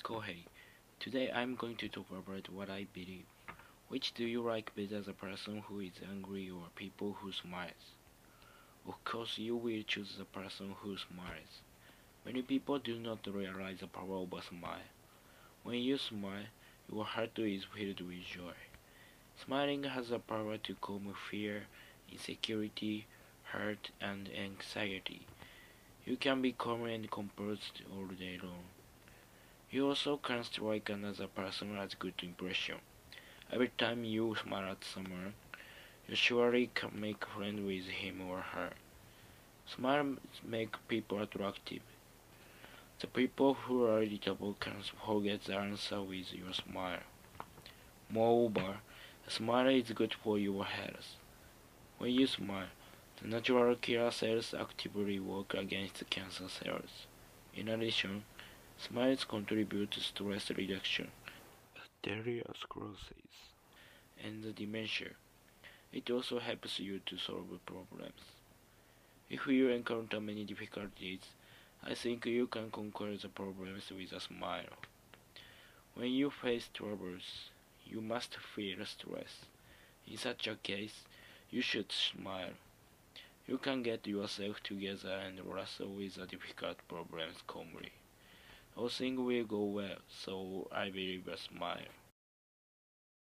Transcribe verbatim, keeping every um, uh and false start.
Kohei. Today I'm going to talk about what I believe. Which do you like better, the person who is angry or people who smiles? Of course you will choose the person who smiles. Many people do not realize the power of a smile. When you smile, your heart is filled with joy. Smiling has the power to calm fear, insecurity, hurt, and anxiety. You can be calm and composed all day long. You also can strike another person as good impression. Every time you smile at someone, you surely can make friends with him or her. Smiles make people attractive. The people who are irritable can forget the answer with your smile. Moreover, a smile is good for your health. When you smile, the natural killer cells actively work against cancer cells. In addition, smiles contribute to stress reduction, atherosclerosis, and dementia. It also helps you to solve problems. If you encounter many difficulties, I think you can conquer the problems with a smile. When you face troubles, you must feel stress. In such a case, you should smile. You can get yourself together and wrestle with the difficult problems calmly. All things will go well, so I believe a smile.